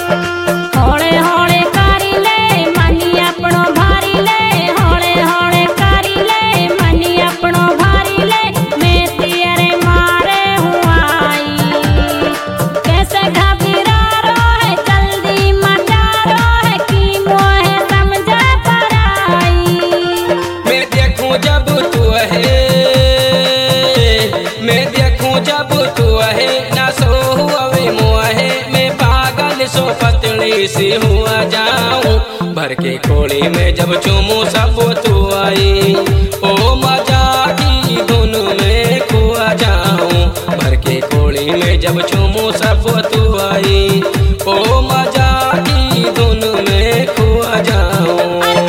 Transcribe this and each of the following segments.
होले होले करी ले मनी अपनो भारी ले, होले होले करी ले मनी अपनो भारी ले, मैं तेरे मारे हूँ आई। कैसे घबरा रो है जल्दी मचा रो है कि मोहे समझा पराई। मैं देखूं जब तू है, मैं देखूं जब तू है, ना सो हुए मोहे, मैं पागल सो पतली सी हुआ जाऊं, भर के कोड़ी में जब चूमू सब तू आई। ओ मजा की धुन में खुआ जाऊं, भर के कोड़ी में जब चूमू सब तू आई। ओ मजा की धुन में खुआ जाऊं।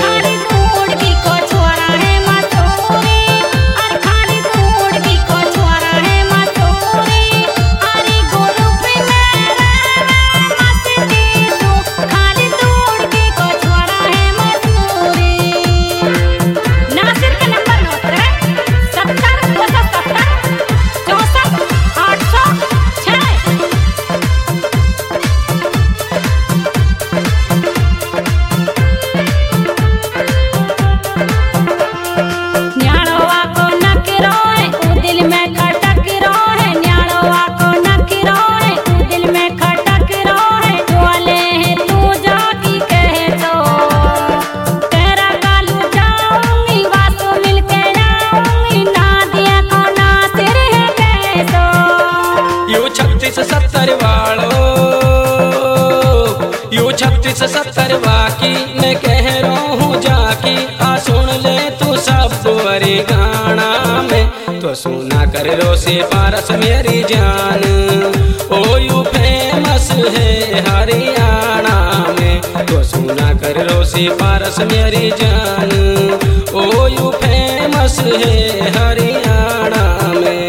यू 36-70 वाकी मैं कह रहा हूँ जाकी, आ सुन ले तू सब बड़ी गाना में, तो सुना कर रो से पारस मेरी जान। ओ यू फेमस है हरियाणा में, तो सुना कर रो से पारस मेरी जान। ओ यू फेमस है हरियाणा में।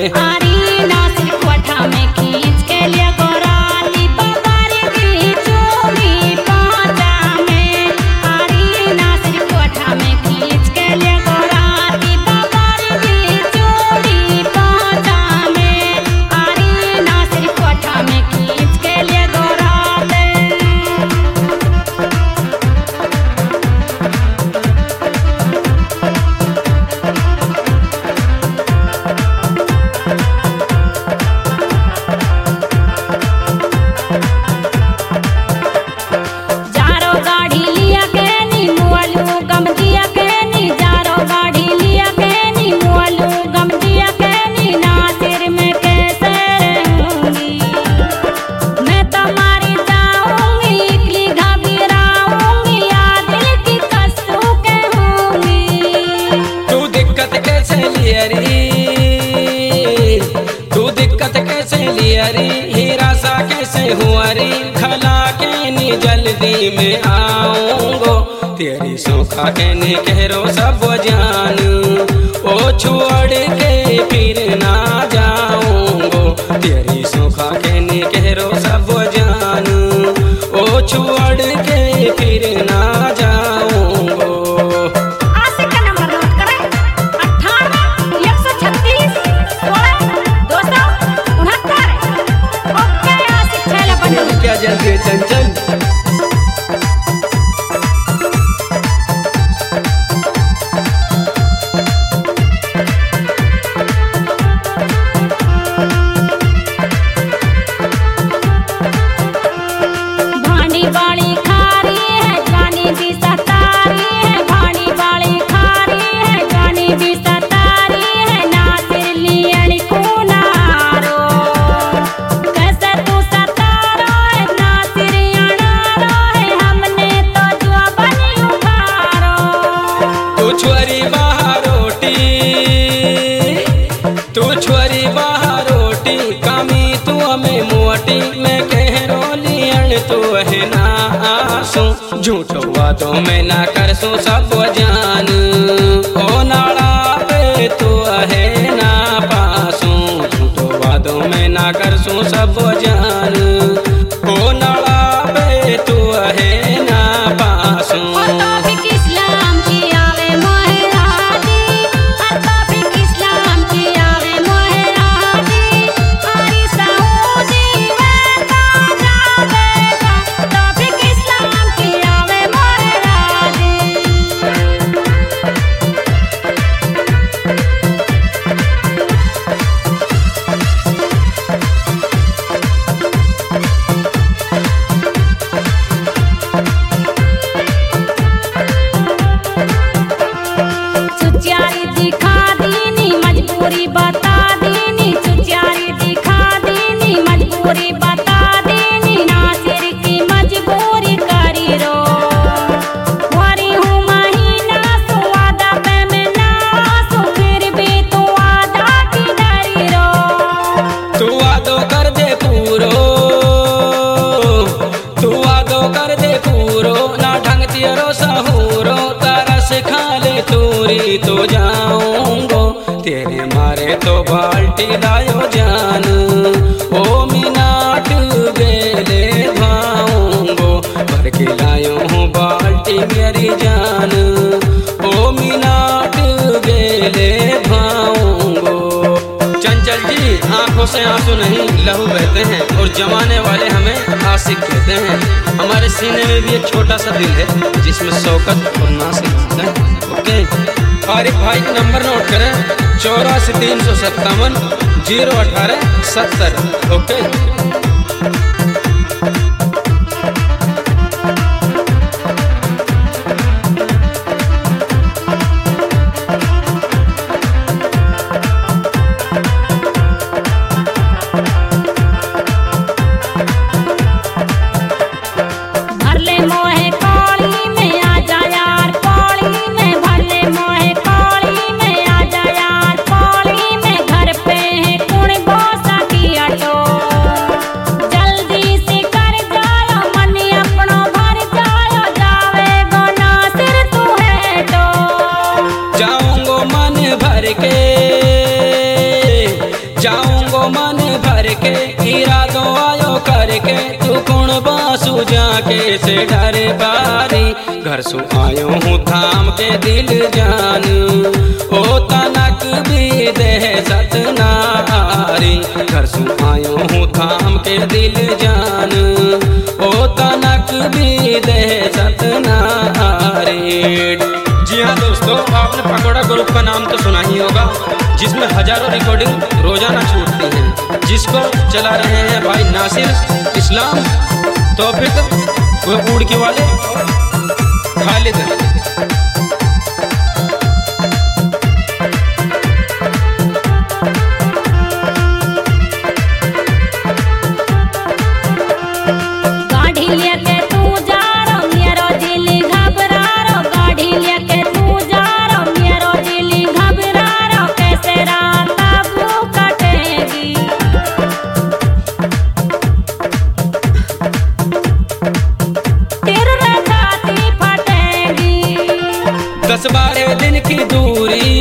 तू दिक्कत कैसे लियरी, हीरा सा कैसे हुआ री, खला के नी जल्दी में आऊंगो, तेरी सौखा कहने कह सब जान। ओ छोड़ के फिर ना जाऊंगो, तेरी सौखा कहने कह सब जान। ओ छोड़ के फिर ना जाऊंगो। क्या जल्दी चंचल भानी बाड़ी खारी है जानी भी सतारी है, भानी बाड़ी खारी है जानी भी सतारी है, ना सिर लियन को नारो कैसे तू सतारो है, ना सिर अनारो है, हमने तो जो बनी उखारो। तू छोरी बाहर रोटी, तू छोरी बाहर रोटी, कमी तू हमें मोटी, मैं कह रोलियन तू है ना आसू, झूठो बातों में ना करसू सब जान। ओ नाड़ा पे तू है ना पासू, झूठो बातों में ना करसू सब जान। ओ नाड़ा पे तू है ना पासू। इस्लाम की आवे मोहराजी, इस्लाम की आवे मोहराजी, आरी सऊदी में तो जावेगा, ही तो जाऊंगो, तेरे मारे तो बाल्टी लायो जान। ओ मिनाट गेले भाऊंगो, भर के लायो हूँ बाल्टी मेरी जान। ओ मिनाट गेले भाऊंगो। चंचल जी, आंखों से आंसू नहीं लहू बहते हैं, और जमाने वाले हमें आशिक कहते हैं। हमारे सीने में भी एक छोटा सा दिल है जिसमें शौकत और नासिक है। ओके, आरिफ भाई का नंबर नोट करें, 84 357 018 70। ओके। जाऊंगो मन भर के, इरादों आयो करके, तू कौन बासु जाके से डरे बारी। घर सु आयो हूँ थाम के दिल जान, ओ तनक भी दे सतनारी। घर सु आयो हूँ थाम के दिल जान, ओ तनक भी दे सतनारी। जी हाँ दोस्तों, आपने पकौड़ा ग्रुप का नाम तो सुना ही होगा, जिसमें हजारों रिकॉर्डिंग रोजाना छूटती हैं, जिसको चला रहे हैं भाई नासिर, इस्लाम, तौफीक, वो उड़की वाले, खालिद। दस बारह दिन की दूरी,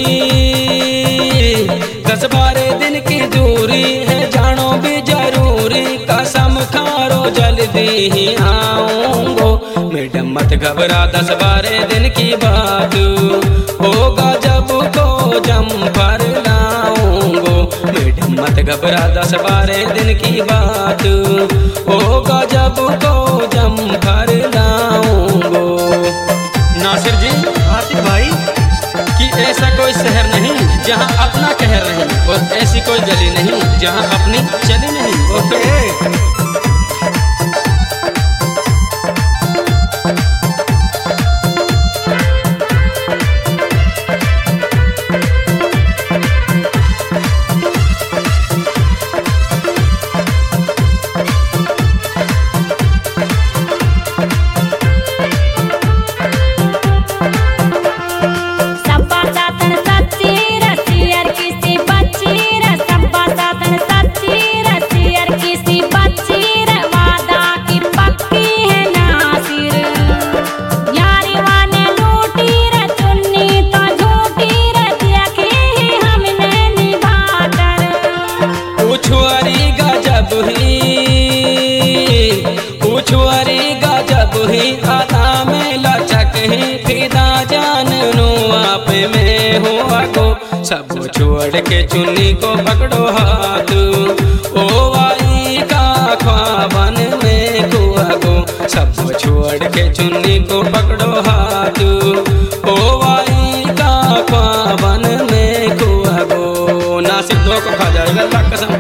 10 12 दिन की दूरी है, जानो भी जरूरी, कसम खारो जल्दी ही आऊंगो। मैडम मत घबरा, 10 12 दिन की बात होगा जब को जम पर लाऊंगो। मैडम मत घबरा, 10 12 दिन की बात होगा जब को जम पर लाऊंगो। नासिर जी, आसिफ भाई, कि ऐसा कोई शहर नहीं जहां अपना कहर नहीं, और ऐसी कोई गली नहीं जहां अपनी चली नहीं। ओके। उछुआरी गजब ही, आधा में लचक ही, फिदा जानू आप में हुआ को। सब छोड़ के चुन्नी को पकड़ो हाथ, ओ आई का ख्वाबन में कुआ को। सब छोड़ के चुन्नी को पकड़ो हाथ, ओ आई का ख्वाबन में कुआ को। नासिर दो को खा जाएगा अल्लाह कसम।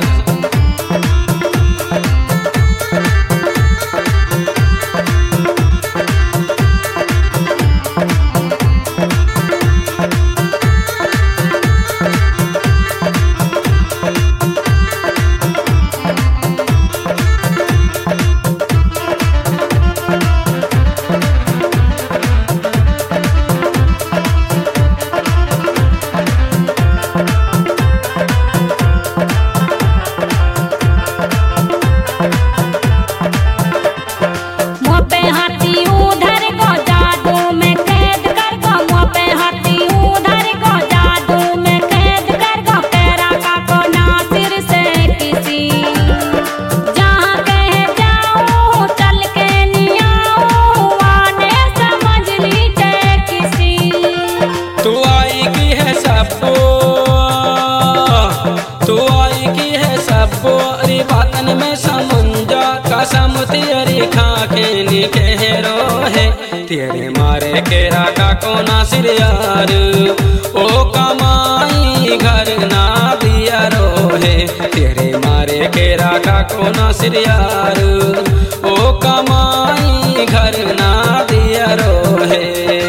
खेनी कहरो है तेरे मारे केरा का कोना सिर यार ओ कमाई घर ना दिया रो है तेरे मारे केरा का कोना सिर यार ओ कमाई घर ना दिया रो है।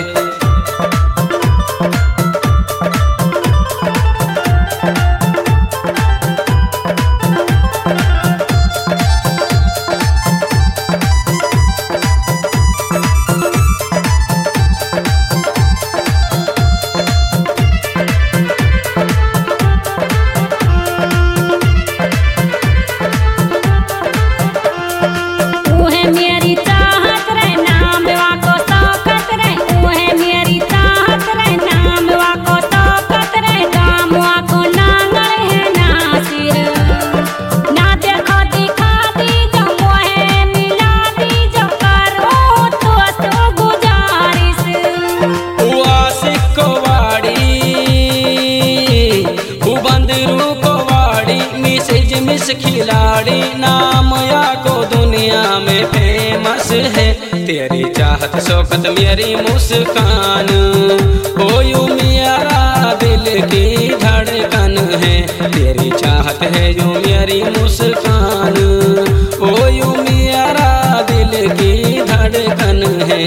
खिलाड़ी नाम या को दुनिया में फेमस है तेरी चाहत शौकत मेरी मुस्कान ओ यू मेरा दिल की धड़कन है तेरी चाहत है जो मेरी मुस्कान ओ यू मेरा दिल की धड़कन है।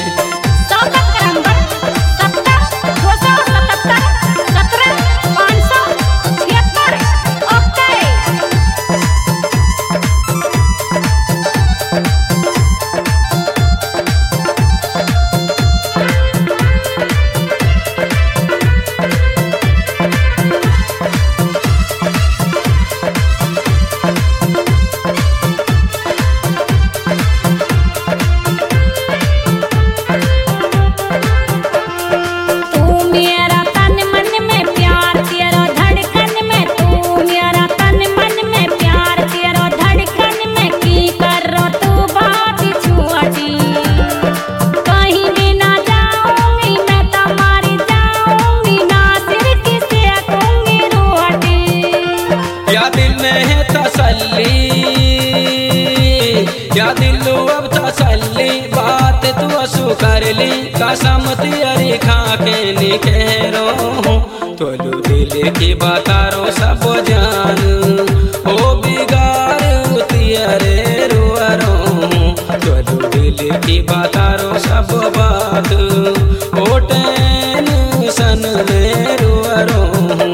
या दिल अब तसल्ली बात तू असु कर ली कसम तेरी खा के निकरो हूँ तोलू दिल की बतारो सब जान ओ बिगाड़ तेरे रुआरो हूँ तोलू दिल की बतारो सब बात ओ टेंशन में रुआरो हूँ।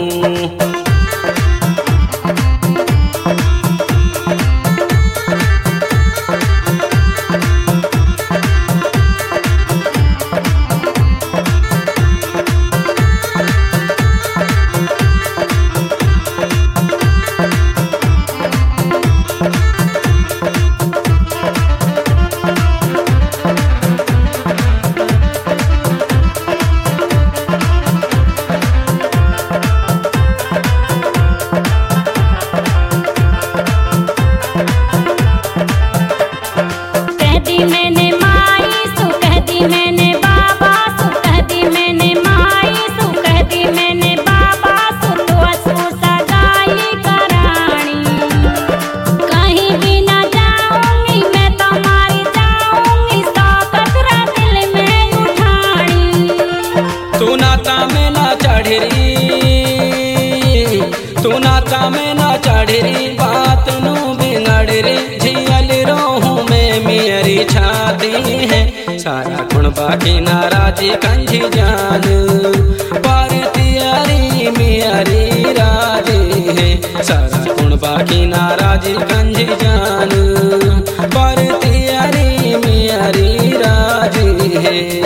तू नाता में ना चढ़री बात नू बिगड़ रे झियल रोहूं में मेरी छाती है सारा गुण बाकी नाराजी कंझी जान पर तियारी मेरी राजी है सारा गुण बाकी नाराजी कंझी जान पर तियारी मेरी राजी है।